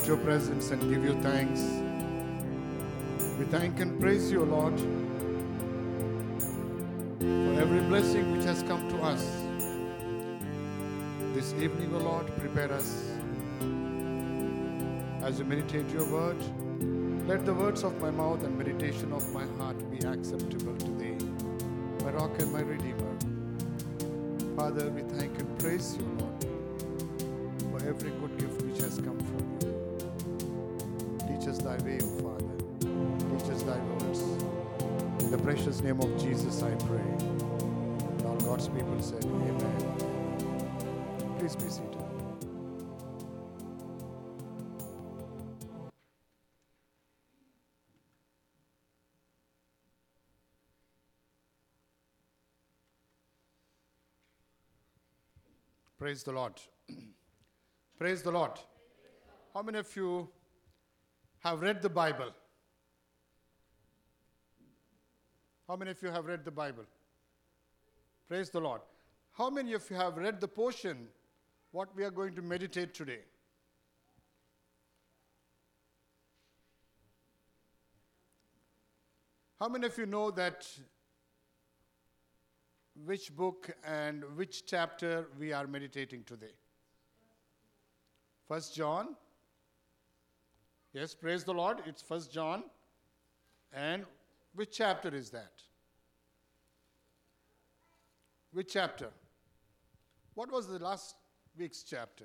your presence and give you thanks. We thank and praise you, Lord, for every blessing which has come to us. This evening, O Lord, prepare us as we meditate your word. Let the words of my mouth and meditation of my heart be acceptable to thee, my rock and my redeemer. Father, we thank and praise you, Lord, for every good gift which has come from you. Teach us thy way, O Father. Teach us thy words. In the precious name of Jesus I pray. And all God's people said, Amen. Please be seated. Praise the Lord. Praise the Lord. How many of you have read the Bible? How many of you have read the Bible? Praise the Lord. How many of you have read the portion what we are going to meditate today? How many of you know that which book and which chapter we are meditating today? 1 John. Yes, praise the Lord. It's 1 John. And which chapter is that? Which chapter? What was the last week's chapter?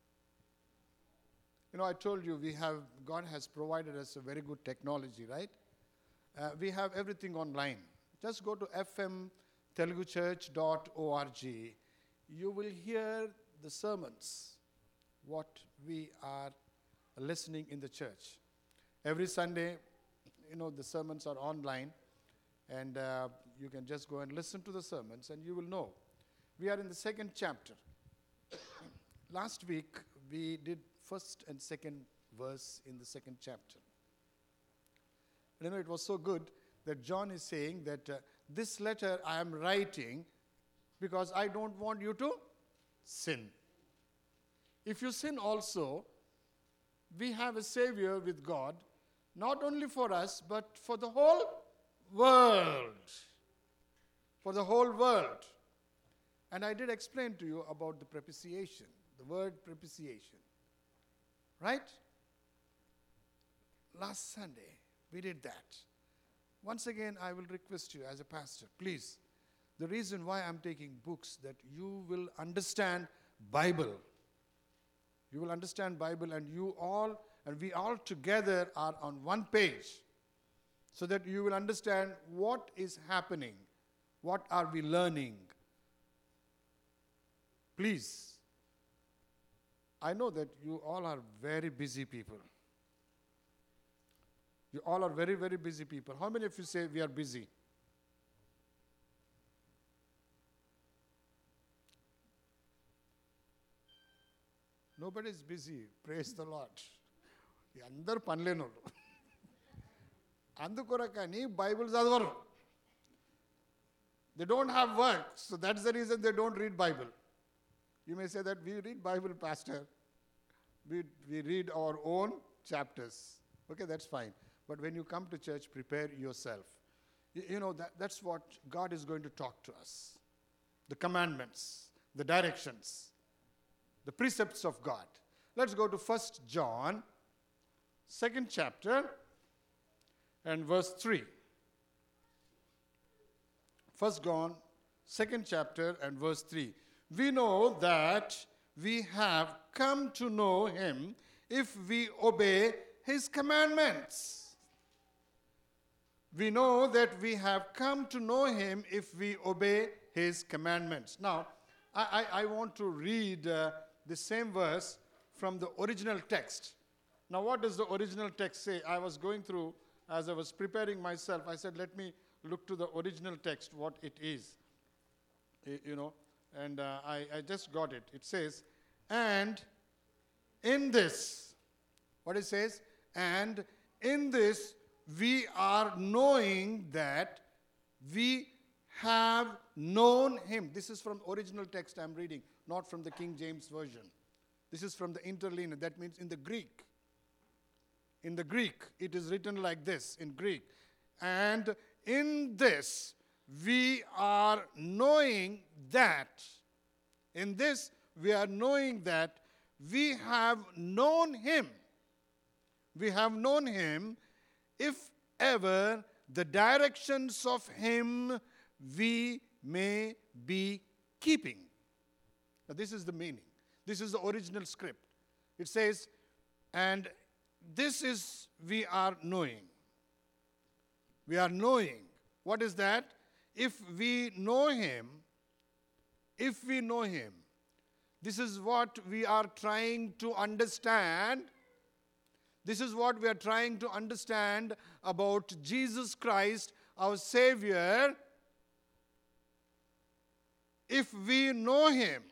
You know, I told you God has provided us a very good technology, right? We have everything online. Just go to fmteluguchurch.org. You will hear the sermons, what we are listening in the church. Every Sunday, you know, the sermons are online, and you can just go and listen to the sermons, and you will know. We are in the second chapter. Last week, we did first and second verse in the second chapter. And you know, it was so good that John is saying that this letter I am writing because I don't want you to sin. If you sin also, we have a Savior with God, not only for us, but for the whole world. For the whole world. And I did explain to you about the propitiation, the word propitiation. Right? Last Sunday, we did that. Once again, I will request you as a pastor, please, the reason why I'm taking books, that you will understand Bible. You will understand Bible, and you all, and we all together are on one page, so that you will understand what is happening, what are we learning. Please, I know that you all are very busy people. You all are very, very busy people. How many of you say we are busy? Nobody is busy. Praise the Lord. అందరు పనిలేనోళ్ళు అందుకొరకని Bible చదవరు. They don't have work, so that's the reason they don't read Bible. You may say that we read Bible, Pastor. We read our own chapters. Okay, that's fine. But when you come to church, prepare yourself. You know, that's what God is going to talk to us. The commandments, the directions, the precepts of God. Let's go to 1 John, 2nd chapter, and verse 3. 1 John, 2nd chapter, and verse 3. We know that we have come to know him if we obey his commandments. We know that we have come to know him if we obey his commandments. Now, I want to read the same verse from the original text. Now, what does the original text say? I was going through, as I was preparing myself, I said, let me look to the original text, what it is. You know, and I just got it. It says, and in this, what it says, and in this we are knowing that we have known him. This is from original text I'm reading, not from the King James Version. This is from the interlinear. That means in the Greek. In the Greek, it is written like this in Greek. And in this, we are knowing that. In this, we are knowing that we have known him. We have known him if ever the directions of him we may be keeping. Now, this is the meaning. This is the original script. It says, and this is we are knowing. We are knowing. What is that? If we know him, this is what we are trying to understand. This is what we are trying to understand about Jesus Christ, our Savior. If we know him,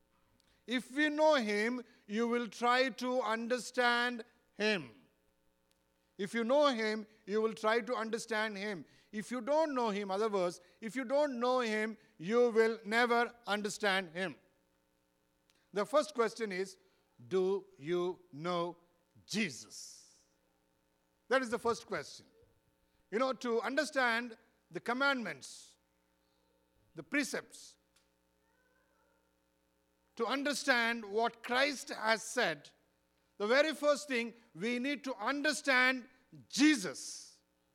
you will try to understand him. If you know him, you will try to understand him. If you don't know him, other words, if you don't know him, you will never understand him. The first question is, do you know Jesus? That is the first question. You know, to understand the commandments, the precepts, to understand what Christ has said, the very first thing, we need to understand Jesus.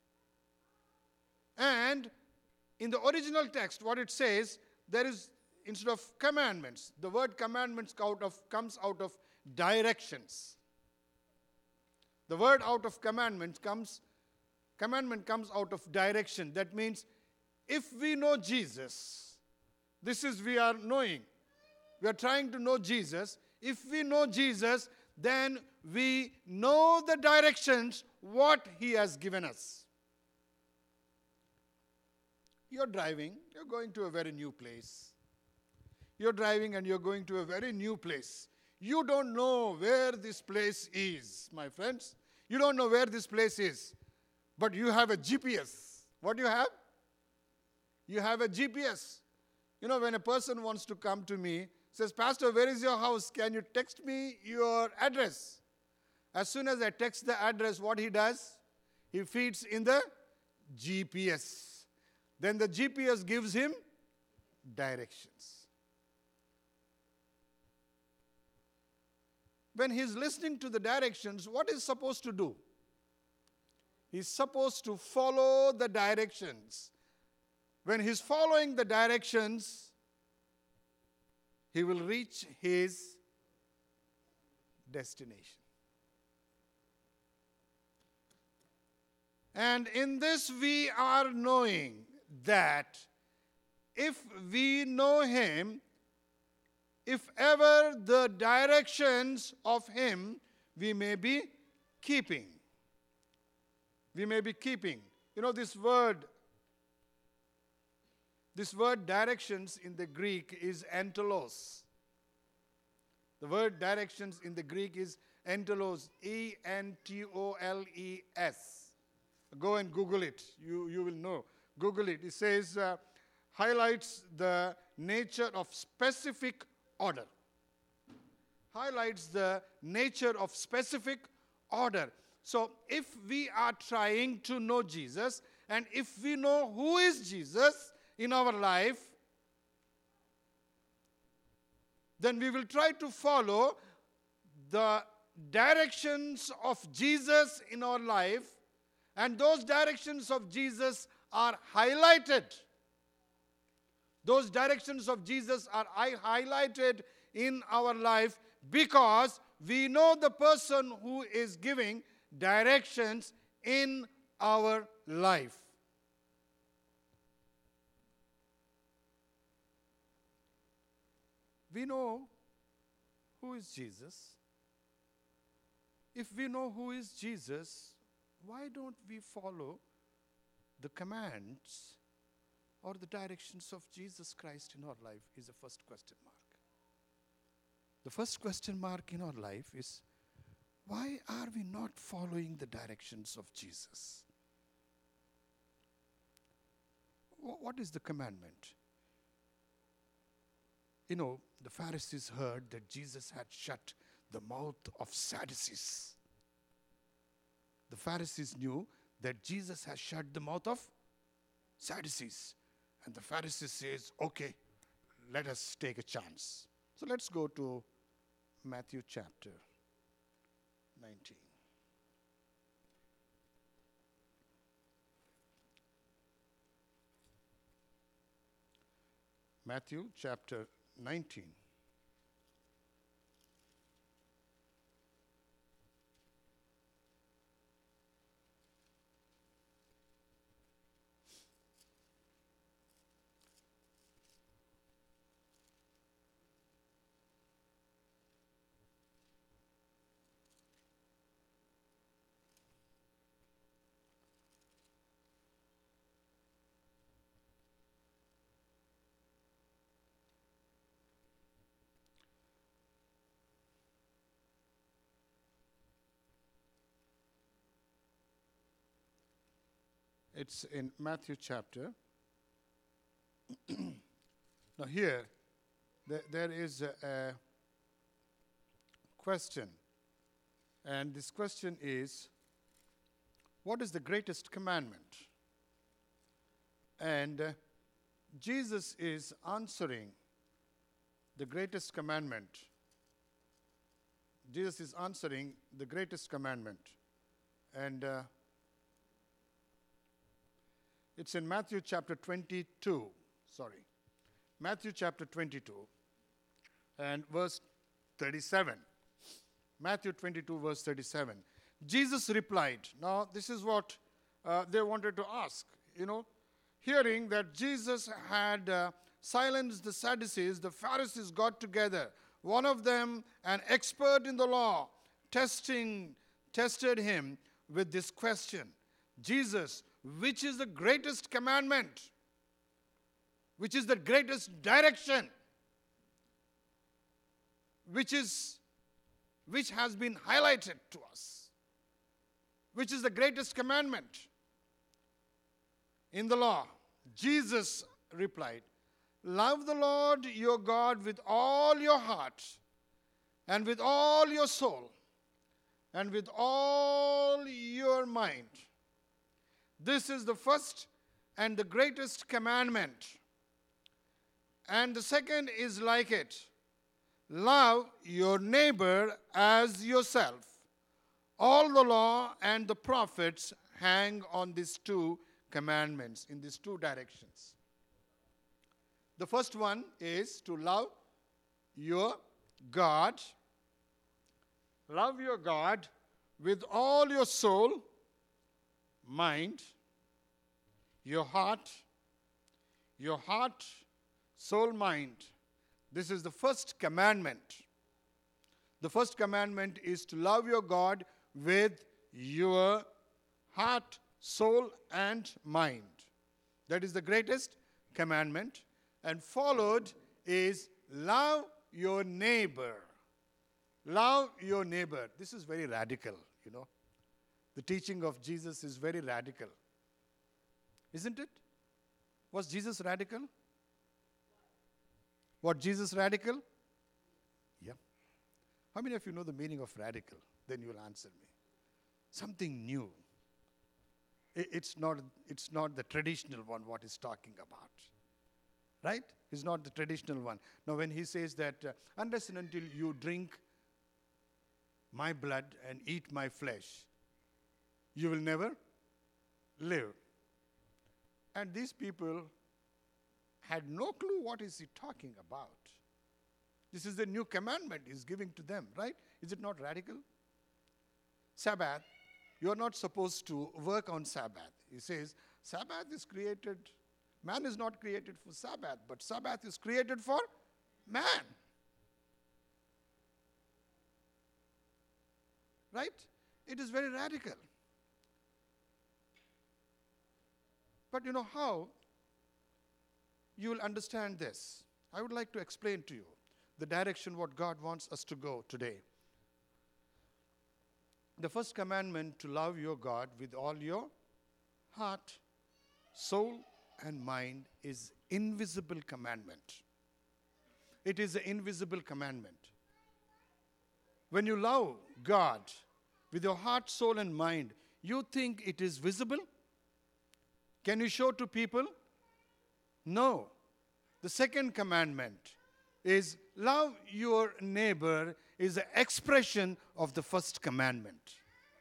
And in the original text, what it says, there is, instead of commandments, the word commandments comes out of directions. The word out of commandment comes out of direction. That means if we know Jesus, this is we are knowing. We are trying to know Jesus. If we know Jesus, then we know the directions, what he has given us. You're driving, you're going to a very new place. You're driving and you're going to a very new place. You don't know where this place is, my friends. You don't know where this place is. But you have a GPS. What do you have? You have a GPS. You know, when a person wants to come to me, says, Pastor, where is your house? Can you text me your address? As soon as I text the address, what he does? He feeds in the GPS. Then the GPS gives him directions. When he's listening to the directions, what is supposed to do? He's supposed to follow the directions. When he's following the directions, he will reach his destination. And in this we are knowing that if we know him, if ever the directions of him we may be keeping. We may be keeping. You know, this word directions in the Greek is entelos. The word directions in the Greek is entelos, E-N-T-O-L-E-S. Go and Google it. You will know. Google it. It says, highlights the nature of specific order. Highlights the nature of specific order. So if we are trying to know Jesus, and if we know who is Jesus in our life, then we will try to follow the directions of Jesus in our life, and those directions of Jesus are highlighted. Those directions of Jesus are highlighted in our life because we know the person who is giving directions in our life. We know who is Jesus. If we know who is Jesus, why don't we follow the commands or the directions of Jesus Christ in our life is the first question mark. The first question mark in our life is, why are we not following the directions of Jesus? What is the commandment? You know, the Pharisees heard that Jesus had shut the mouth of Sadducees. the Pharisees knew that Jesus has shut the mouth of Sadducees. And the Pharisees says, okay, let us take a chance. So let's go to Matthew chapter 19. Matthew chapter 19. It's in Matthew chapter. Now here, there is a question. And this question is, what is the greatest commandment? And Jesus is answering the greatest commandment. Jesus is answering the greatest commandment. And it's in Matthew chapter 22. Matthew chapter 22 and verse 37. Matthew 22 verse 37. Jesus replied. Now this is what they wanted to ask. Hearing that Jesus had silenced the Sadducees, the Pharisees got together. One of them, an expert in the law, tested him with this question. Jesus, which is the greatest commandment? Which is the greatest direction? Which has been highlighted to us? Which is the greatest commandment in the law? Jesus replied, love the Lord your God with all your heart and with all your soul and with all your mind. This is the first and the greatest commandment. And the second is like it. Love your neighbor as yourself. All the law and the prophets hang on these two commandments, in these two directions. The first one is to love your God. Love your God with all your soul, mind, your heart, soul, mind. This is the first commandment. The first commandment is to love your God with your heart, soul, and mind. That is the greatest commandment. And followed is love your neighbor. Love your neighbor. This is very radical, The teaching of Jesus is very radical. Isn't it? Was Jesus radical? Was Jesus radical? Yeah. How many of you know the meaning of radical? Then you will answer me. Something new. It's not the traditional one what he's talking about. Right? It's not the traditional one. Now when he says that unless and until you drink my blood and eat my flesh, you will never live. And these people had no clue what is he talking about. This is the new commandment he's giving to them, right? Is it not radical? Sabbath, you are not supposed to work on Sabbath. He says, Sabbath is created, man is not created for Sabbath, but Sabbath is created for man. Right? It is very radical. But you know how you will understand this? I would like to explain to you the direction what God wants us to go today. The first commandment, to love your God with all your heart, soul, and mind, is invisible commandment. It is an invisible commandment. When you love God with your heart, soul, and mind, You think it is visible? Can you show to people? No. The second commandment is love your neighbor is the expression of the first commandment.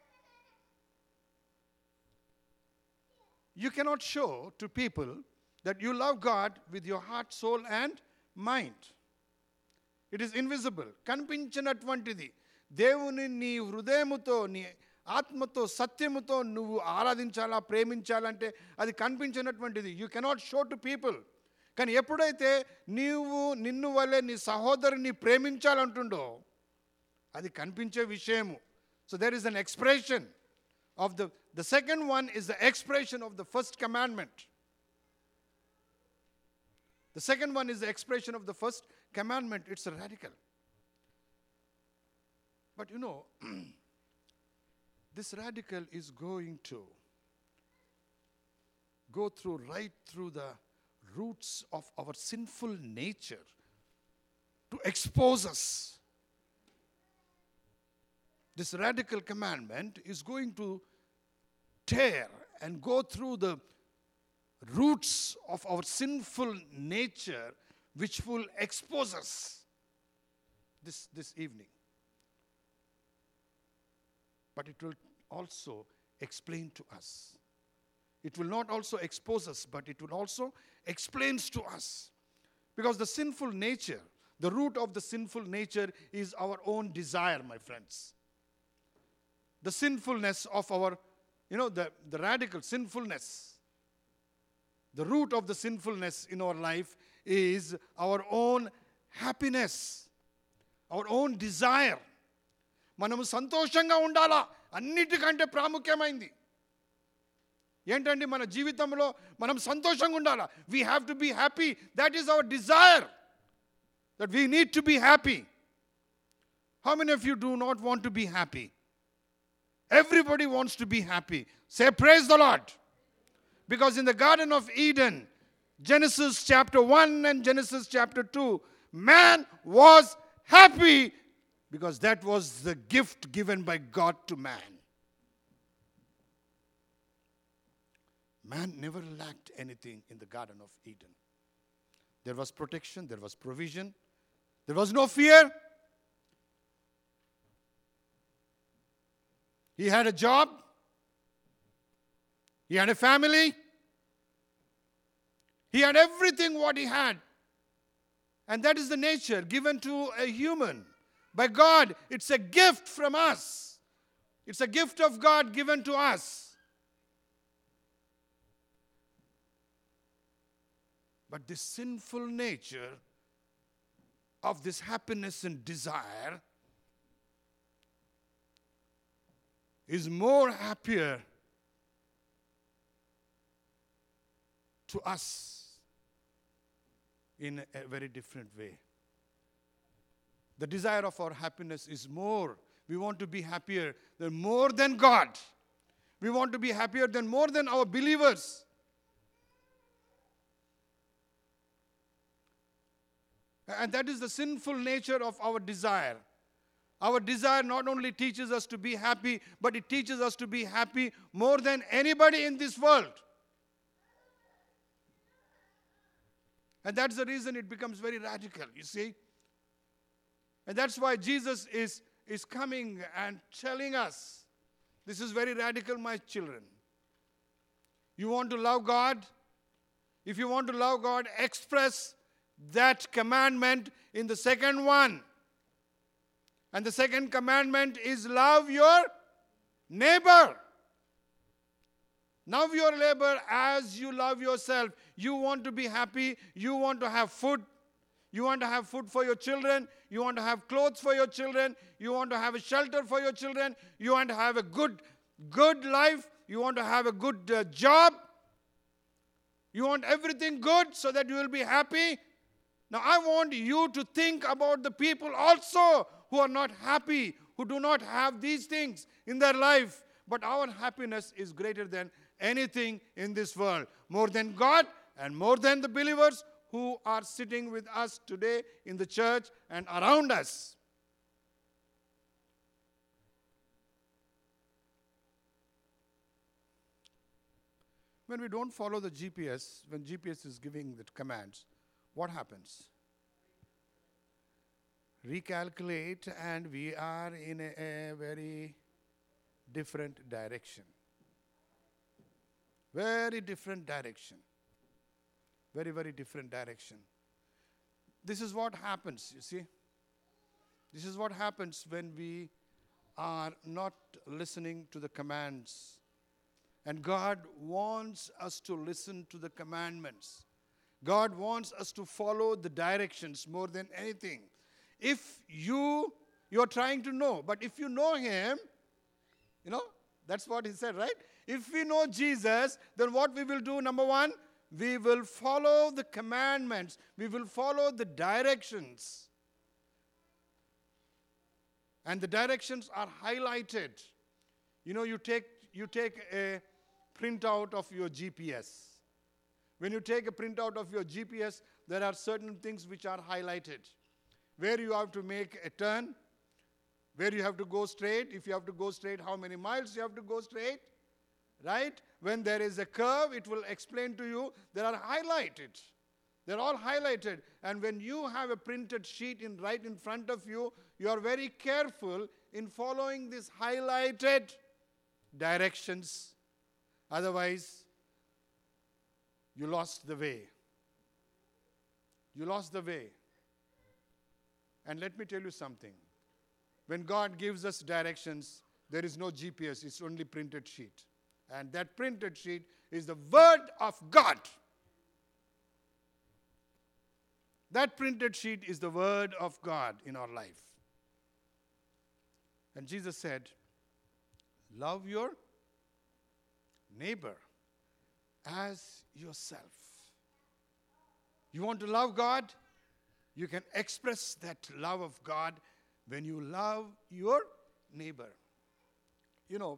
You cannot show to people that you love God with your heart, soul and mind. It is invisible. కనిపించినటువంటిది. దేవుని నీ హృదయముతో, నీ ఆత్మతో, సత్యముతో నువ్వు ఆరాధించాలా, ప్రేమించాలంటే అది కనిపించినటువంటిది. You cannot show to people. కానీ ఎప్పుడైతే నీవు నిన్ను వలె నీ సహోదరుని ప్రేమించాలంటుండో అది కనిపించే విషయము. So there is an expression of the second one is the expression of the first commandment. The second one is the expression of the first commandment. It's radical. But you know, this radical is going to go right through the roots of our sinful nature to expose us. This radical commandment is going to tear and go through the roots of our sinful nature, which will expose us this evening. But it will also explain to us. It will not also expose us, but it will also explain to us. Because the sinful nature, the root of the sinful nature is our own desire, my friends. The sinfulness of our, the radical sinfulness. The root of the sinfulness in our life is our own happiness, our own desire. మనము సంతోషంగా ఉండాలా, అన్నిటికంటే ప్రాముఖ్యమైంది ఏంటండి మన జీవితంలో మనం సంతోషంగా ఉండాలా. We have to be happy. That is our desire, that we need to be happy. How many of you do not want to be happy? Everybody wants to be happy. Say praise the Lord. Because in the Garden of Eden, Genesis chapter 1 and Genesis chapter 2, man was happy because that was the gift given by God to man. Man never lacked anything in the Garden of Eden. There was protection, there was provision, there was no fear. He had a job, he had a family, he had everything what he had. And that is the nature given to a human. By God, it's a gift from us. It's a gift of God given to us. But this sinful nature of this happiness and desire is more happier to us in a very different way. The desire of our happiness is more. We want to be happier than more than God. We want to be happier than more than our believers. And that is the sinful nature of our desire. Our desire not only teaches us to be happy, but it teaches us to be happy more than anybody in this world. And that's the reason it becomes very radical, you see. And that's why Jesus is coming and telling us, this is very radical, my children. You want to love God? If you want to love God, express that commandment in the second one. And the second commandment is love your neighbor. Love your neighbor as you love yourself. You want to be happy. You want to have food. You want to have food for your children. You want to have clothes for your children. You want to have a shelter for your children. You want to have a good life. You want to have a good job. You want everything good so that you will be happy. Now, I want you to think about the people also who are not happy, who do not have these things in their life. But our happiness is greater than anything in this world, more than God and more than the believers who are sitting with us today in the church and around us. When we don't follow the GPS, when GPS is giving the commands, what happens? Recalculate, and we are in a very different direction. Very different direction. Very, very different direction. This is what happens, you see. This is what happens when we are not listening to the commands. And God wants us to listen to the commandments. God wants us to follow the directions more than anything. If you're trying to know, but if you know Him, that's what He said, right? If we know Jesus, then what we will do, number one, we will follow the commandments. We will follow the directions. And the directions are highlighted. You take a printout of your GPS. When you take a printout of your GPS, there are certain things which are highlighted. Where you have to make a turn, where you have to go straight. If you have to go straight, how many miles you have to go straight, right? When there is a curve, it will explain to you. They are highlighted. They're all highlighted. And when you have a printed sheet right in front of you, you are very careful in following these highlighted directions. Otherwise, you lost the way. You lost the way. And let me tell you something. When God gives us directions, there is no GPS. It's only printed sheet. And that printed sheet is the Word of God. That printed sheet is the Word of God in our life. And Jesus said, love your neighbor as yourself. You want to love God? You can express that love of God when you love your neighbor. In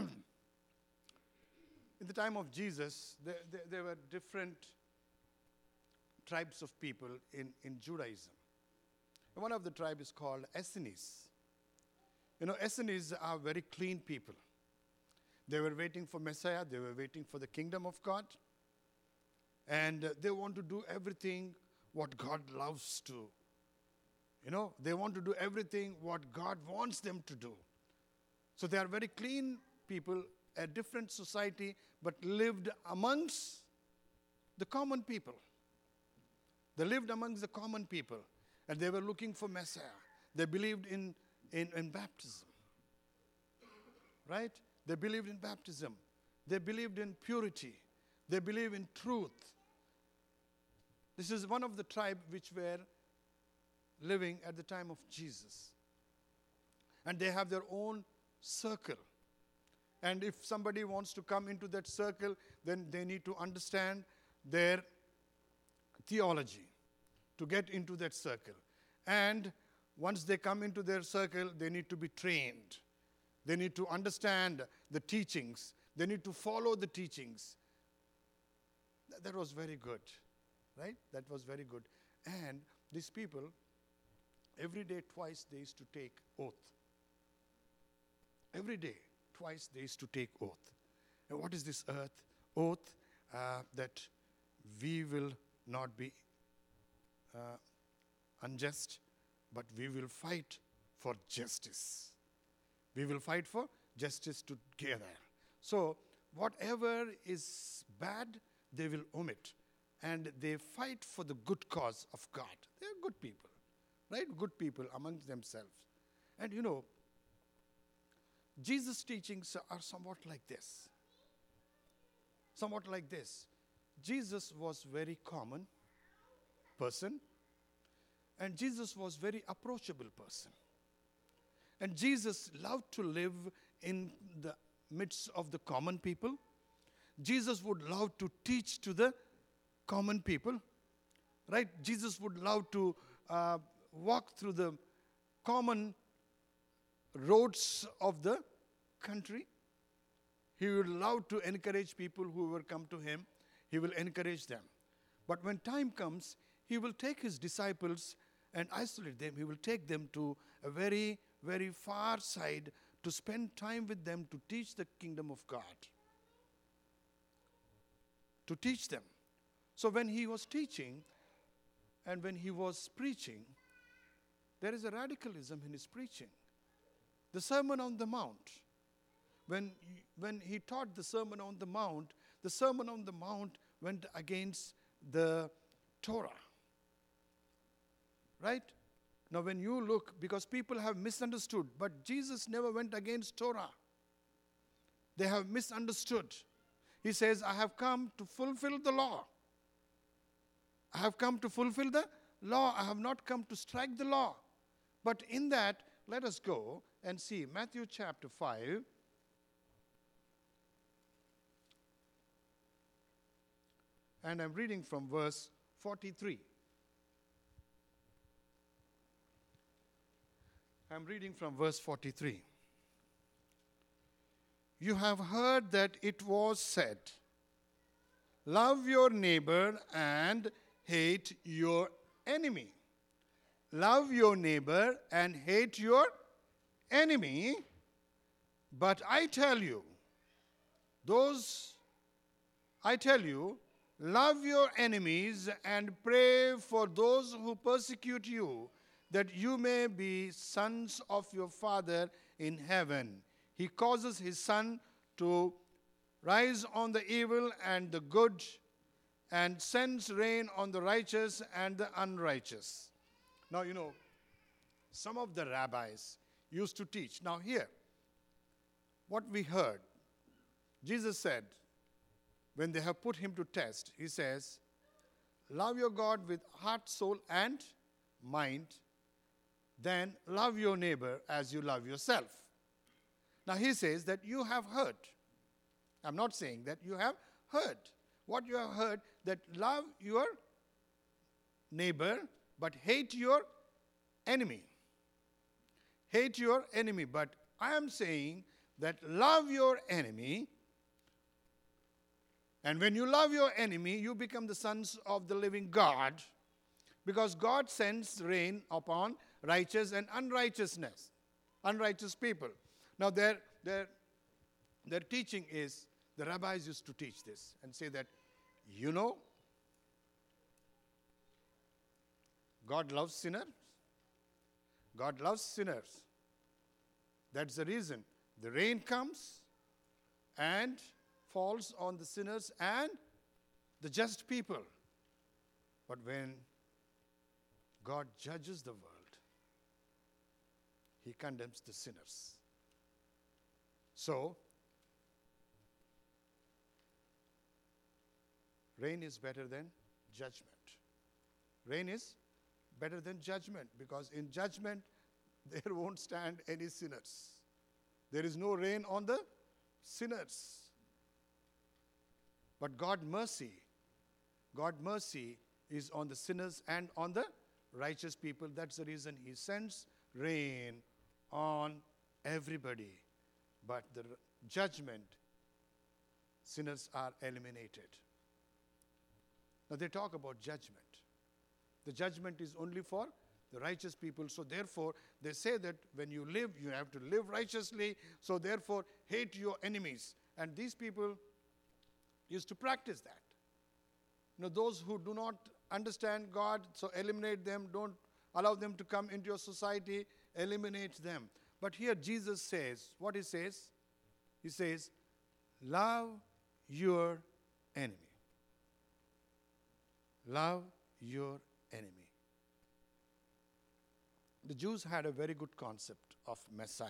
the time of Jesus, there were different tribes of people in Judaism. And one of the tribes is called Essenes. Essenes are very clean people. They were waiting for Messiah. They were waiting for the kingdom of God. And they want to do everything what God loves to. They want to do everything what God wants them to do. So they are very clean people, a different society, but lived amongst the common people. They lived amongst the common people, and they were looking for Messiah. They believed in baptism, right? They believed in baptism. They believed in purity. They believed in truth. This is one of the tribes which were living at the time of Jesus. And they have their own circle. And if somebody wants to come into that circle, then they need to understand their theology to get into that circle. And once they come into their circle, they need to be trained. They need to understand the teachings. They need to follow the teachings. That was very good, right? That was very good. And these people, every day, twice, they used to take oath. Every day, twice, they used to take oath. And what is this oath? That we will not be unjust, but we will fight for justice. We will fight for justice together. So, whatever is bad, they will omit. And they fight for the good cause of God. They are good people, right? Good people amongst themselves. And Jesus' teachings are somewhat like this. Somewhat like this. Jesus was very common person. And Jesus was very approachable person. And Jesus loved to live in the midst of the common people. Jesus would love to teach to the common people, right? Jesus would love to walk through the common roads of the country. He would love to encourage people who will come to him. He will encourage them. But when time comes, he will take his disciples and isolate them. He will take them to a very, very far side to spend time with them to teach the kingdom of God. to teach them. So when he was teaching and when he was preaching, there is a radicalism in his preaching. The Sermon on the Mount, when he taught the Sermon on the Mount went against the Torah. Right? Now when you look, because people have misunderstood, but Jesus never went against Torah. They have misunderstood. He says, I have come to fulfill the law. I have come to fulfill the law. I have not come to strike the law. But in that, let us go and see Matthew chapter 5. And I'm reading from verse 43. I'm reading from verse 43. You have heard that it was said, love your neighbor and hate your enemy. Love your neighbor and hate your enemy. But I tell you, love your enemies and pray for those who persecute you, that you may be sons of your Father in heaven. He causes his sun to rise on the evil and the good, and sends rain on the righteous and the unrighteous. Now, some of the rabbis used to teach. Now here, what we heard, Jesus said, when they have put him to test, he says, love your God with heart, soul, and mind, then love your neighbor as you love yourself. Now he says that you have heard. I'm not saying that you have heard. What you have heard, that love your neighbor, but hate your enemy. Hate your enemy. But I am saying that love your enemy. And when you love your enemy, you become the sons of the living God, because God sends rain upon righteous and unrighteous people. Now their teaching is, the rabbis used to teach this and say that, God loves sinners. God loves sinners. That's the reason the rain comes and falls on the sinners and the just people. But when God judges the world, he condemns the sinners. So, rain is better than judgment. Rain is better than judgment, because in judgment there won't stand any sinners. There is no rain on the sinners. But God's mercy is on the sinners and on the righteous people. That's the reason he sends rain on everybody. But the judgment, sinners are eliminated. Now they talk about judgment. The judgment is only for the righteous people. So therefore, they say that when you live, you have to live righteously. So therefore, hate your enemies. And these people used to practice that. Those who do not understand God, so eliminate them, don't allow them to come into your society, eliminate them. But here Jesus says, what he says? He says, love your enemy. Love your enemy. The Jews had a very good concept of Messiah.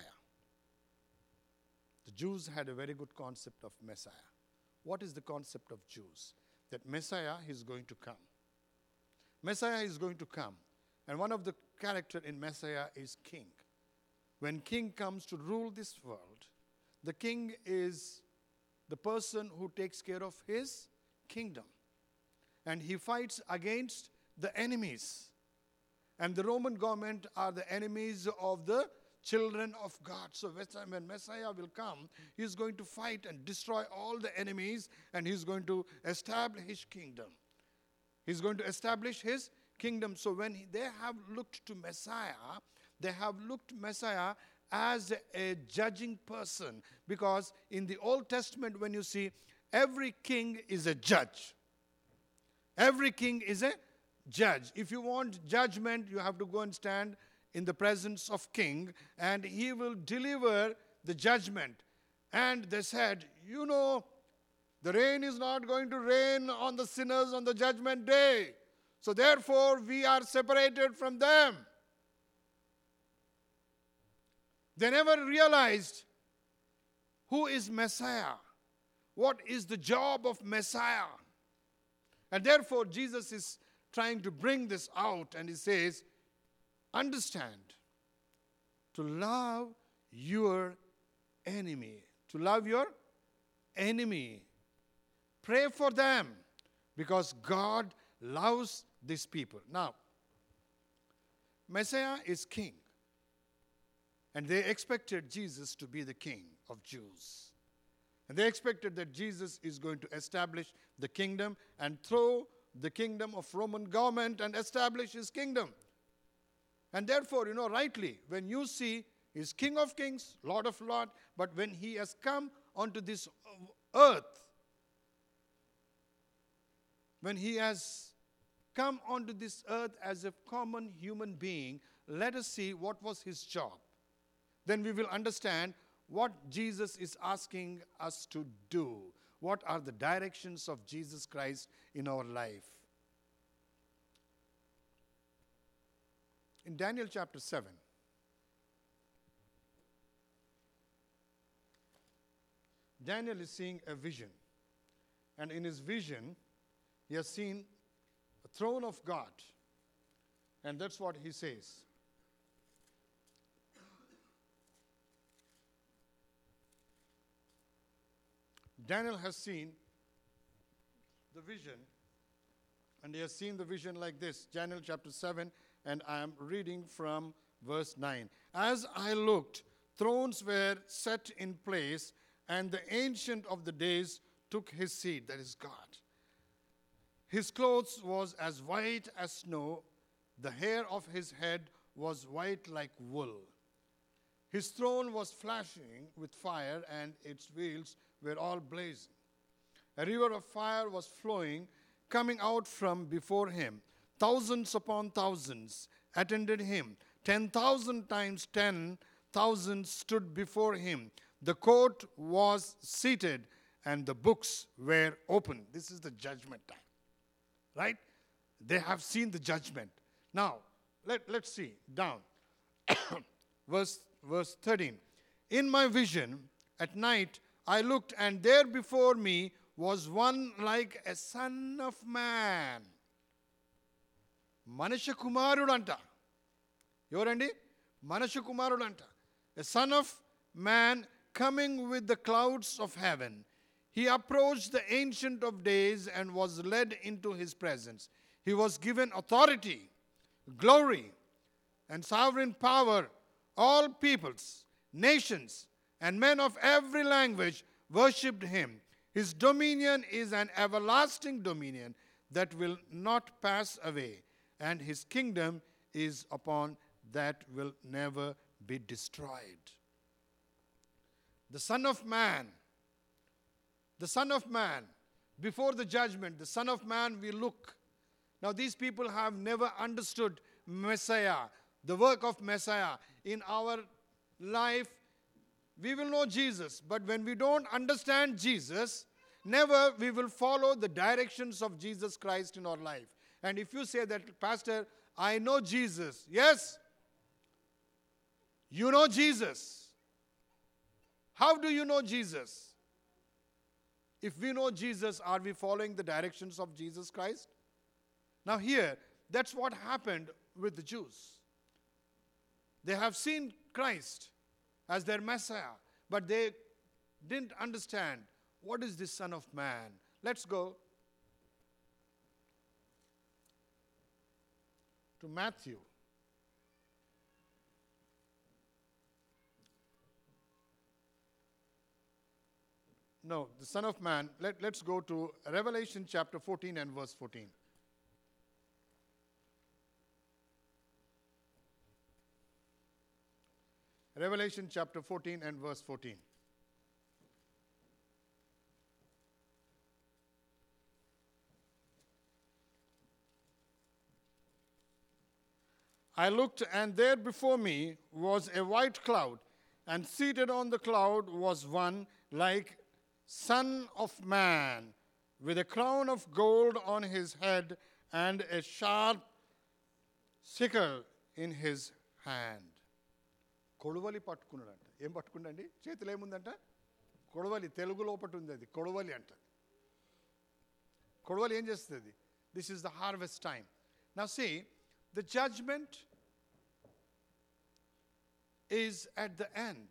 The Jews had a very good concept of Messiah. What is the concept of Jews? That Messiah is going to come. Messiah is going to come. And one of the character in Messiah is king. When king comes to rule this world, the king is the person who takes care of his kingdom. And he fights against the enemies. And the Roman government are the enemies of the children of God. So when Messiah will come, he is going to fight and destroy all the enemies, and he is going to establish his kingdom. He is going to establish his kingdom. So when they have looked to Messiah, they have looked Messiah as a judging person. Because in the Old Testament, when you see every king is a judge. Every king is a judge. If you want judgment, you have to go and stand in the presence of king, and he will deliver the judgment. And they said, the rain is not going to rain on the sinners on the judgment day. So therefore, we are separated from them. They never realized who is Messiah. What is the job of Messiah? And therefore, Jesus is trying to bring this out, and he says, understand, to love your enemy. To love your enemy. Pray for them, because God loves these people. Now, Messiah is king. And they expected Jesus to be the king of Jews. And they expected that Jesus is going to establish the kingdom and throw the kingdom of Roman government and establish his kingdom. And therefore, rightly, when you see he's King of Kings, Lord of Lords, but when he has come onto this earth, when he has come onto this earth as a common human being, let us see what was his job. Then we will understand what Jesus is asking us to do. What are the directions of Jesus Christ in our life? In Daniel chapter 7, Daniel is seeing a vision. And in his vision, he has seen a throne of God. And that's what he says. Daniel has seen the vision, and he has seen the vision like this. Daniel chapter 7, and I am reading from verse 9. As I looked, thrones were set in place, and the Ancient of the Days took his seat, that is God. His clothes was as white as snow, the hair of his head was white like wool. His throne was flashing with fire, and its wheels were all blazing. A river of fire was flowing, coming out from before him. Thousands upon thousands attended him. 10,000 times 10,000 stood before him. The court was seated, and the books were opened. This is the judgment time, right? They have seen the judgment. Now, let's see, down. Verse 13. In my vision, at night, I looked, and there before me was one like a son of man. Manusha Kumarudanta. Evarandi? Manusha Kumarudanta. A son of man coming with the clouds of heaven. He approached the Ancient of Days and was led into his presence. He was given authority, glory, and sovereign power. All peoples, nations, and men of every language worshipped him. His dominion is an everlasting dominion that will not pass away, and his kingdom is upon that will never be destroyed. The Son of Man, before the judgment, the Son of Man will look. Now these people have never understood Messiah, the work of Messiah. In our life, we will know Jesus, but when we don't understand Jesus, never we will follow the directions of Jesus Christ in our life. And if you say that, Pastor, I know Jesus. Yes, you know Jesus. How do you know Jesus? If we know Jesus, are we following the directions of Jesus Christ? Now here, that's what happened with the Jews. They have seen Christ as their Messiah, but they didn't understand what is this Son of Man. Let's go to Matthew. No, the Son of Man. Let's go to Revelation chapter 14 and verse 14. Revelation chapter 14 and verse 14. I looked, and there before me was a white cloud, and seated on the cloud was one like Son of Man, with a crown of gold on his head and a sharp sickle in his hand. కొడవలి పట్టుకున్నాడంట. ఏం పట్టుకుండండి? చేతిలో ఏముందంట? కొడవలి. తెలుగు లోపట ఉంది అది. కొడవలి అంట. కొడవలి ఏం చేస్తుంది? This is the harvest time. Now see, the judgment is at the end.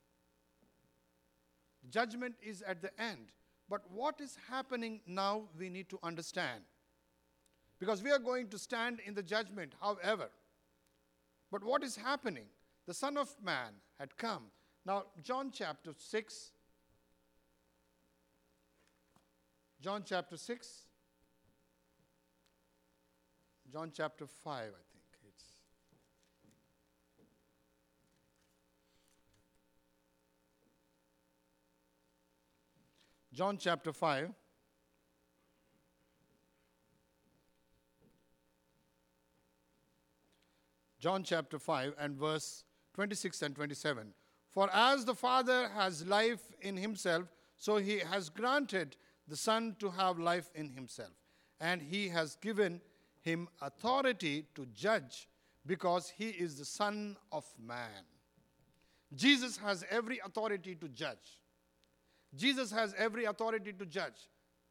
Judgment is at the end. But what is happening now, we need to understand. Because we are going to stand in the judgment, however. But what is happening? The Son of Man had come. Now, John chapter 6. John chapter 6. John chapter 5, I think it's. John chapter 5. John chapter 5 and verse 26 and 27. For as the Father has life in himself, so he has granted the Son to have life in himself. And he has given him authority to judge, because he is the Son of Man. Jesus has every authority to judge. Jesus has every authority to judge.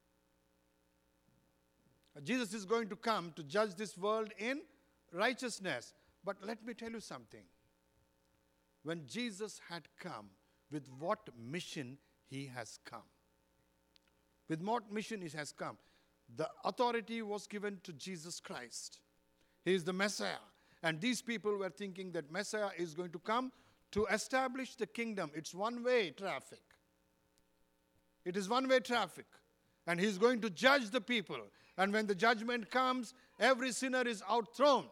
Jesus is going to come to judge this world in righteousness. But let me tell you something. When Jesus had come, with what mission he has come? With what mission he has come? The authority was given to Jesus Christ. He is the Messiah. And these people were thinking that Messiah is going to come to establish the kingdom. It's one-way traffic. It is one-way traffic. And he's going to judge the people. And when the judgment comes, every sinner is outthrown.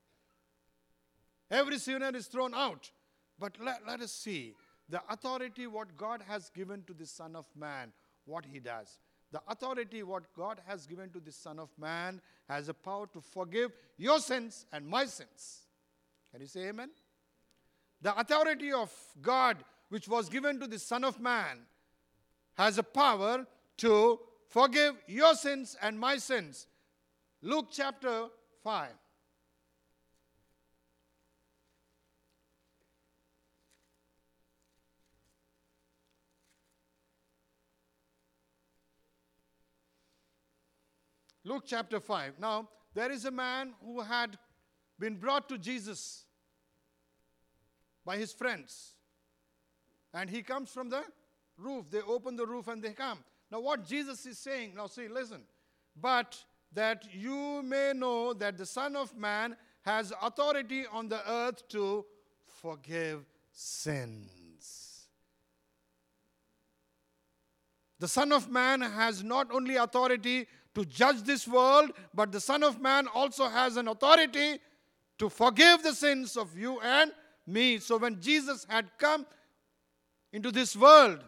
Every sinner is thrown out. But let us see the authority what God has given to the Son of Man, what he does. The authority what God has given to the Son of Man has a power to forgive your sins and my sins. Can you say amen? The authority of God which was given to the Son of Man has a power to forgive your sins and my sins. Luke chapter 5. Luke chapter 5. Now, there is a man who had been brought to Jesus by his friends. And he comes from the roof. They open the roof and they come. Now, what Jesus is saying, now see, listen. But that you may know that the Son of Man has authority on the earth to forgive sins. The Son of Man has not only authority to judge this world, but the Son of Man also has an authority to forgive the sins of you and me. So when Jesus had come into this world,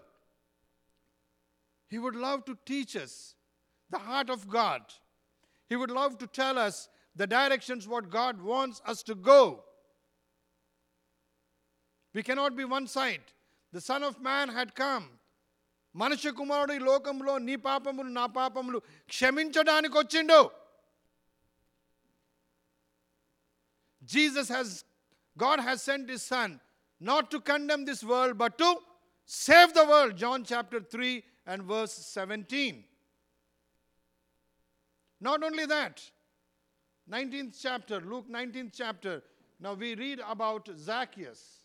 he would love to teach us the heart of God. He would love to tell us the directions what God wants us to go. We cannot be one side. The Son of Man had come. మనుష్య కుమారుడు ఈ లోకంలో నీ పాపములు నా పాపములు క్షమించడానికి వచ్చిండు. God has sent his Son not to condemn this world but to save the world. John chapter 3 and verse 17. Not only that, 19th chapter, Luke 19th chapter. Now we read about Zacchaeus.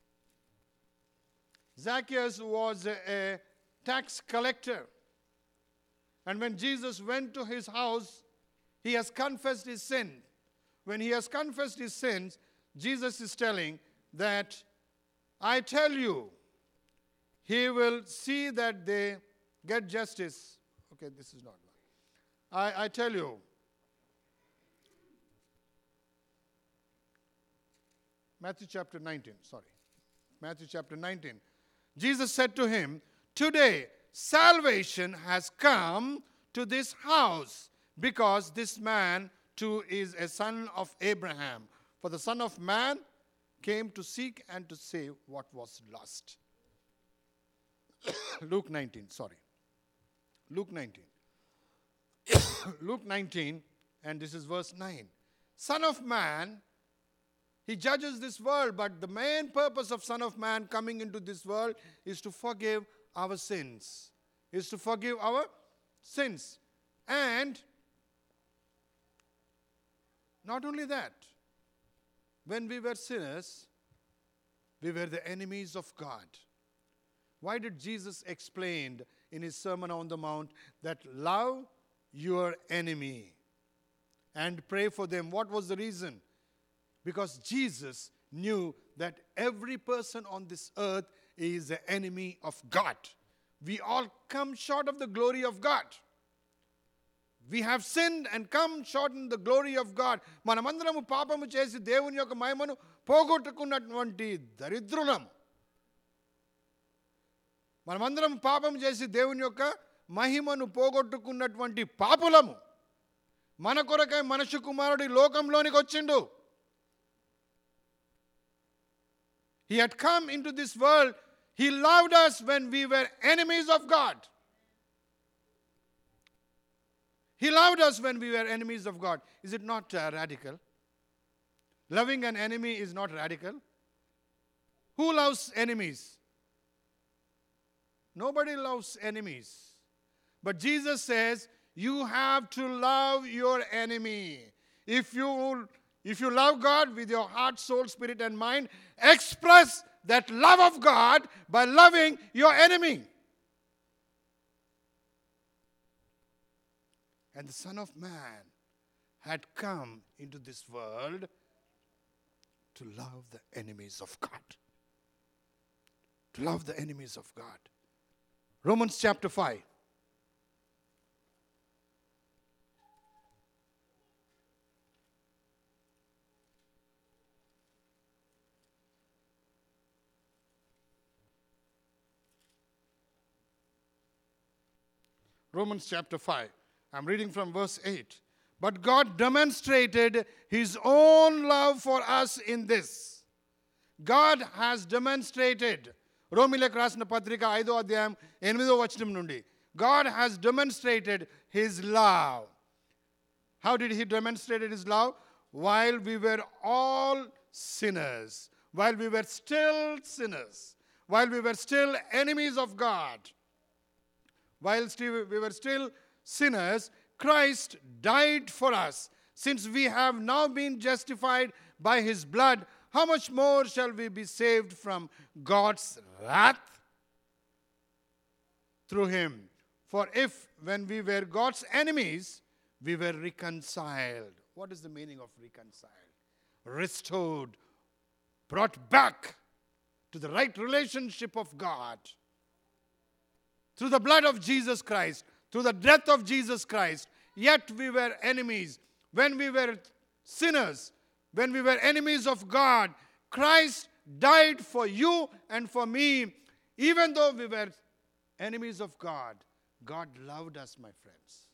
Zacchaeus was a tax collector. And when Jesus went to his house, he has confessed his sin. When he has confessed his sins, Jesus is telling that, I tell you, he will see that they get justice. Okay, this is not one. I tell you, Matthew chapter 19, sorry. Matthew chapter 19. Jesus said to him, today salvation has come to this house, because this man too is a son of Abraham. For the Son of Man came to seek and to save what was lost. Luke 19, sorry. Luke 19. Luke 19, and this is verse 9. Son of Man, he judges this world, but the main purpose of Son of Man coming into this world is to forgive our sins. Is to forgive our sins. And not only that, when we were sinners, we were the enemies of God. Why did Jesus explain in his Sermon on the Mount that love your enemy and pray for them? What was the reason? Because Jesus knew that every person on this earth is the enemy of God. We all come short of the glory of God. We have sinned and come short in the glory of God. మనమందరము పాపము చేసి దేవుని యొక్క మహిమను పోగొట్టుకున్నటువంటి దరిద్రులము. మనమందరం పాపం చేసి దేవుని యొక్క మహిమను పోగొట్టుకున్నటువంటి పాపులము. మన కొరకై మనుష్య కుమారుడు లోకంలోనికి వచ్చిండు. He had come into this world. He loved us when we were enemies of God. He loved us when we were enemies of God. Is it not radical? Loving an enemy is not radical. Who loves enemies? Nobody loves enemies. But Jesus says, you have to love your enemy. If you love God with your heart, soul, spirit, and mind, express that love of God by loving your enemy. And the Son of Man had come into this world to love the enemies of God. To love the enemies of God. Romans chapter 5. Romans chapter 5. I'm reading from verse 8. But God demonstrated his own love for us in this. God has demonstrated. రోమిలకు రాసిన పత్రిక 5వ అధ్యాయం 8వ వచనం నుండి. God has demonstrated his love. How did he demonstrate his love? While we were all sinners. While we were still sinners. While we were still enemies of God. While we were still sinners, Christ died for us. Since we have now been justified by his blood, how much more shall we be saved from God's wrath? Through him. For if, when we were God's enemies, we were reconciled. What is the meaning of reconciled? Restored, brought back to the right relationship of God. Through the blood of Jesus Christ, through the death of Jesus Christ, yet we were enemies. When we were sinners, when we were enemies of God, Christ died for you and for me. Even though we were enemies of God, God loved us, my friends.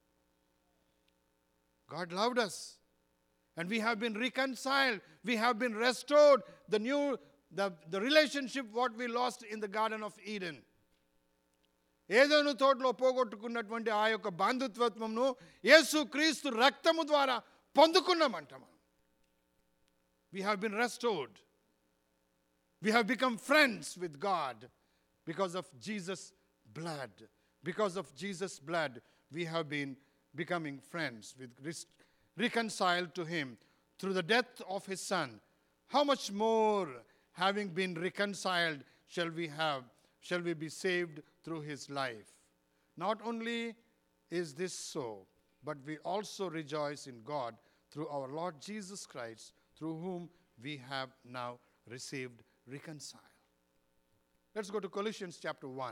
God loved us. And we have been reconciled. We have been restored. The relationship what we lost in the Garden of Eden. ఏదోను తోటలో పోగొట్టుకున్నటువంటి ఆ యొక్క బంధుత్వమును యేసు క్రీస్తు రక్తము ద్వారా పొందుకున్నామంట మనం. We have been restored. We have become friends with God because of Jesus' blood. Because of Jesus' blood, we have been becoming friends, reconciled to him through the death of his Son. How much more, having been reconciled, shall we be saved through his life? Not only is this so, but we also rejoice in God through our Lord Jesus Christ, through whom we have now received reconcile. Let's go to Colossians chapter 1.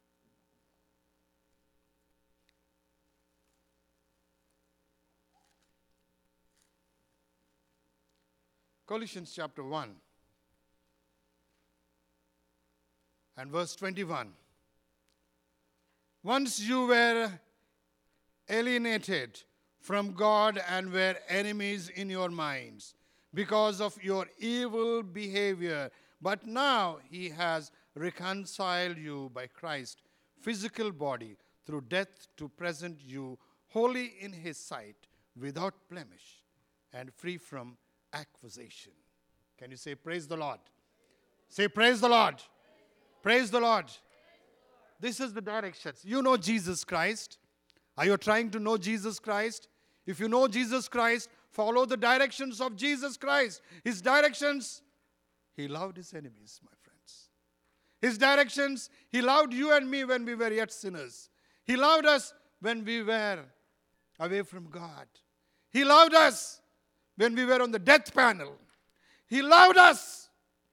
Colossians chapter 1 and verse 21. Once you were alienated from God and were enemies in your minds because of your evil behavior. But now he has reconciled you by Christ's physical body through death to present you holy in his sight, without blemish and free from accusation. Can you say praise the Lord? Say praise the Lord. Praise the Lord. This is the directions. You know Jesus Christ. Are you trying to know Jesus Christ? If you know Jesus Christ, follow the directions of Jesus Christ. His directions, he loved his enemies, my friends. His directions, he loved you and me when we were yet sinners. He loved us when we were away from God. He loved us when we were on the death panel. He loved us.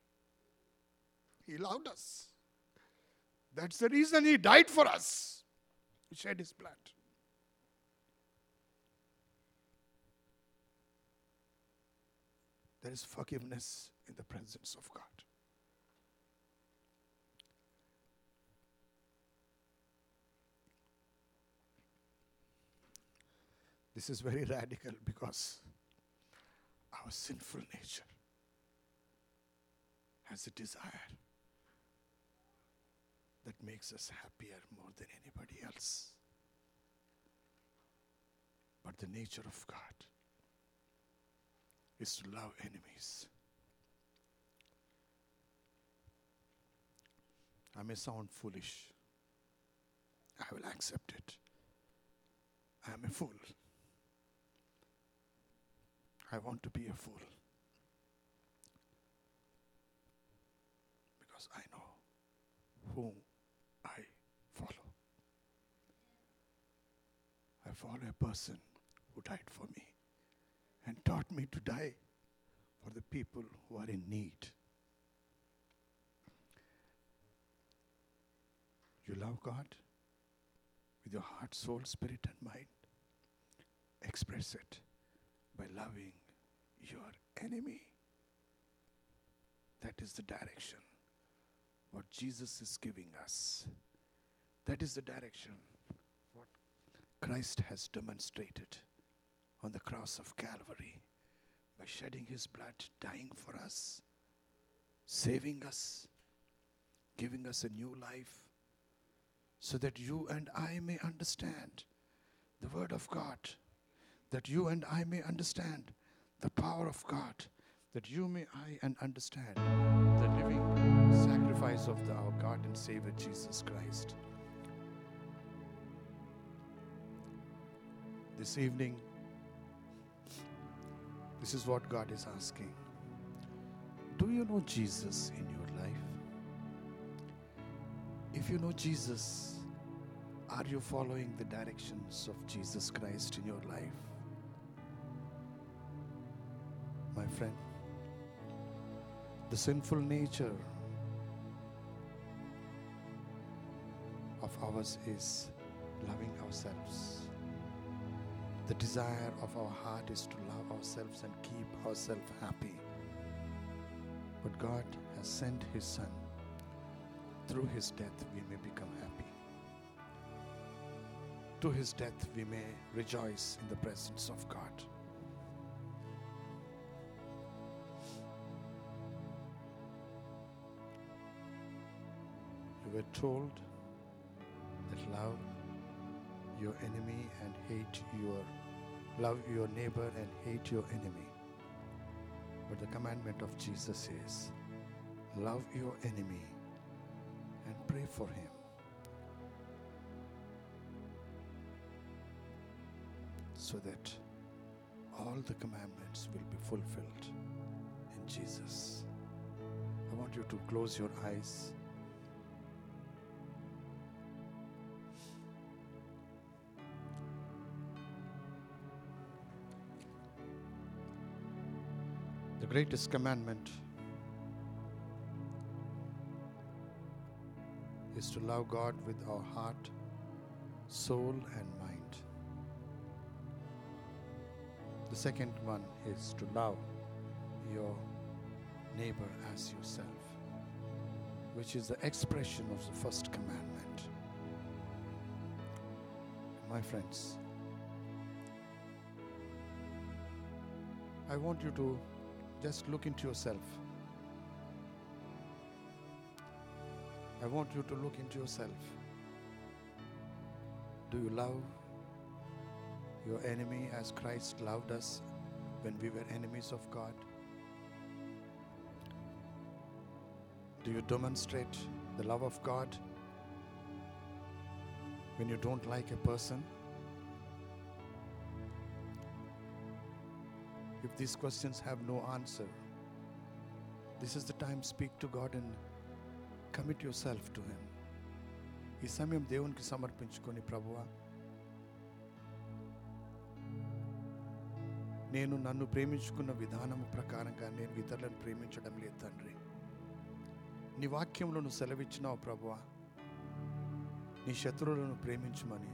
He loved us. That's the reason he died for us. He shed his blood. There is forgiveness in the presence of God. This is very radical because our sinful nature has a desire that makes us happier more than anybody else. But the nature of God is to love enemies. I may sound foolish. I will accept it. I am a fool. I want to be a fool. Because I know whom I follow. I follow a person who died for me and taught me to die for the people who are in need. You love God with your heart, soul, spirit, and mind. Express it by loving your enemy. That is the direction what Jesus is giving us. That is the direction what Christ has demonstrated on the cross of Calvary by shedding his blood, dying for us, saving us, giving us a new life, so that you and I may understand the Word of God, that you and I may understand the power of God, that you may understand the living sacrifice of our God and Savior Jesus Christ. This evening, this is what God is asking. Do you know Jesus in your life? If you know Jesus, are you following the directions of Jesus Christ in your life? My friend, the sinful nature of ours is loving ourselves. The desire of our heart is to love ourselves and keep ourselves happy. But God has sent his Son. Through his death we may become happy. Through his death we may rejoice in the presence of God. You were told that love your enemy and love your neighbor and hate your enemy. But the commandment of Jesus is, love your enemy and pray for him. So that all the commandments will be fulfilled in Jesus. I want you to close your eyes. The greatest commandment is to love God with our heart, soul, and mind. The second one is to love your neighbor as yourself, which is the expression of the first commandment. My friends, I want you to Just look into yourself. I want you to look into yourself. Do you love your enemy as Christ loved us when we were enemies of God? Do you demonstrate the love of God when you don't like a person? If these questions have no answer, this is the time, speak to God and commit yourself to Him. ఈ సమయం దేవునికి సమర్పించుకొని, ప్రభువా, నేను నన్ను ప్రేమించుకున్న విధానము ప్రకారంగా నేను ఇతరులను ప్రేమించడం లేదు తండ్రి. నీ వాక్యంలో నువ్వు సెలవిచ్చినావు ప్రభువా, నీ శత్రువులను ప్రేమించమని.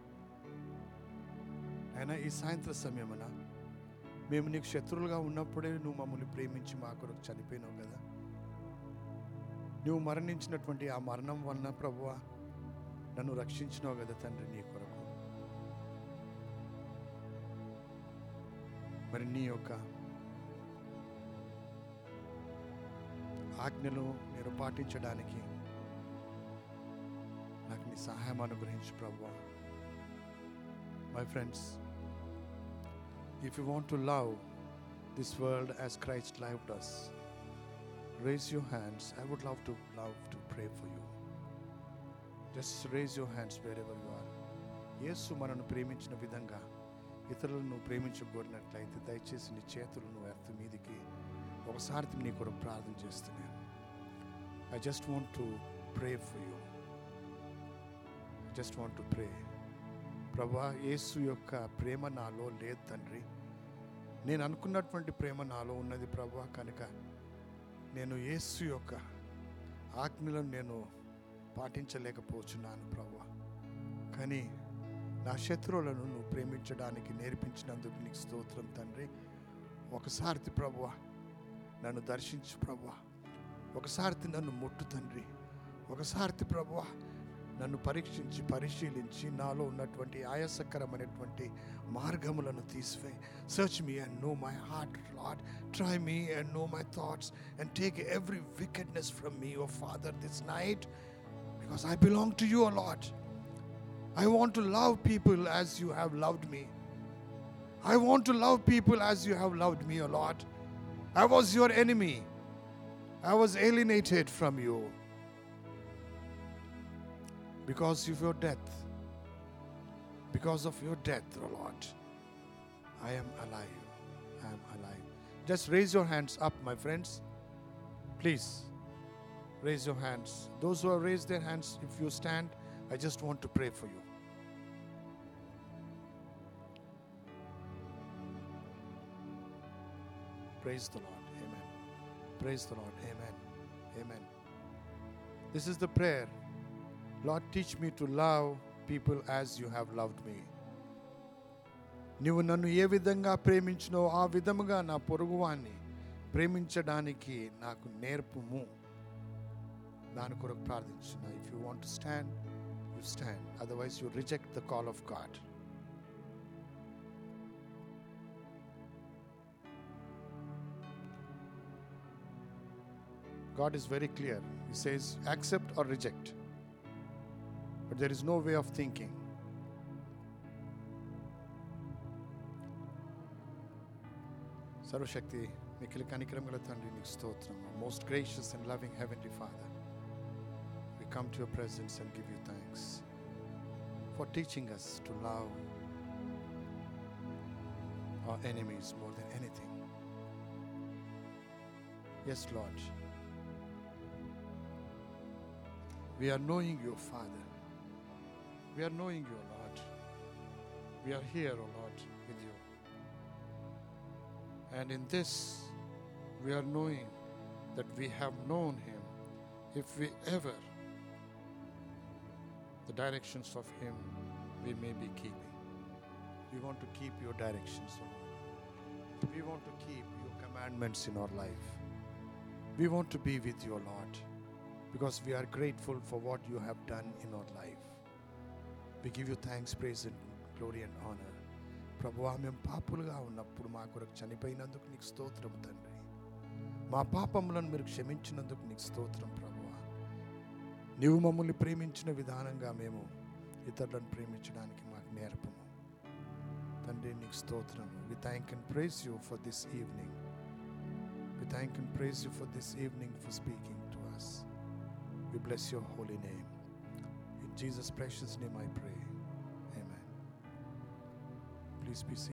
అయినా ఈ సాయంత్రం సమయమున మేము నీకు శత్రువులుగా ఉన్నప్పుడే నువ్వు మమ్మల్ని ప్రేమించి మా కొరకు చనిపోయినావు కదా. నువ్వు మరణించినటువంటి ఆ మరణం వలన ప్రభువా నన్ను రక్షించినావు కదా తండ్రి నీ కొరకు. మరి నీ యొక్క ఆజ్ఞలు నేను పాటించడానికి నాకు నీ సహాయం అనుగ్రహించు ప్రభువా. My friends, if you want to love this world as Christ loved us, raise your hands. I would love to pray for you. Just raise your hands wherever you are. Yesu మనను ప్రేమించిన విధంగా ఇతరులను ప్రేమించగోరినట్లయితే దయచేసి నీ చేతులను ఎత్తి మీదికి ఒకసారి నీ కొరకు ప్రార్థన చేస్తున్నాను. I just want to pray for you. I just want to pray. ప్రభువా, యేసు యొక్క ప్రేమ నాలో లేదు తండ్రి. నేను అనుకున్నటువంటి ప్రేమ నాలో ఉన్నది ప్రభువా. కనుక నేను యేసు యొక్క ఆజ్ఞలను నేను పాటించలేకపోతున్నాను ప్రభువా. కానీ నా శత్రువులను నువ్వు ప్రేమించడానికి నేర్పించినందుకు నీకు స్తోత్రం తండ్రి. ఒకసారి ప్రభువా నన్ను దర్శించు ప్రభువా. ఒకసారి నన్ను ముట్టు తండ్రి. ఒకసారి ప్రభువా నన్ను పరీక్షించి పరిశీలించి నాలో ఉన్నటువంటి ఆయాసకరమైనటువంటి మార్గములను తీసివేయి. Search me and know my heart, Lord. Try me and know my thoughts and take every wickedness from me, O Father, this night, because I belong to you, O Lord. I want to love people as you have loved me. I want to love people as you have loved me, O Lord. I was your enemy. I was alienated from you. Because of your death, oh Lord, I am alive. I am alive. Just raise your hands up, my friends. Please, raise your hands. Those who have raised their hands, if you stand, I just want to pray for you. Praise the Lord. Amen. Praise the Lord. Amen. Amen. This is the prayer. Lord, teach me to love people as you have loved me. నీవు నన్ను ఏ విధంగా ప్రేమించినో ఆ విధముగా నా పొరుగువాన్ని ప్రేమించడానికి నాకు నేర్పుము. దాని కొరకు ప్రార్థించున్నా. If you want to stand, you stand. Otherwise, you reject the call of God. God is very clear. He says, accept or reject. But there is no way of thinking. Sarvashakti, Mikil Kanikram Galatandri Nikstotram, most gracious and loving Heavenly Father, we come to your presence and give you thanks for teaching us to love our enemies more than anything. Yes, Lord. We are knowing you, Father. We are knowing you, Lord. We are here, O Lord, with you. And in this, we are knowing that we have known Him. If we ever, the directions of Him, we may be keeping. We want to keep your directions, O Lord. We want to keep your commandments in our life. We want to be with you, Lord, because we are grateful for what you have done in our life. We give you thanks, praise and glory and honor. ప్రభువా, మేము పాపులుగా ఉన్నప్పుడు మా కొరకు చనిపోయినందుకు నీకు స్తోత్రం తండ్రి. మా పాపములను మీరు క్షమించినందుకు నీకు స్తోత్రం ప్రభువా. నీవు మమ్మల్ని ప్రేమించిన విధానంగా మేము ఇతరులను ప్రేమించడానికి మాకు నేర్పము తండ్రి. నీకు స్తోత్రం. We thank and praise you for this evening. We thank and praise you for this evening, for speaking to us. We bless your holy name. In Jesus' precious name I pray. Amen. Please be seated.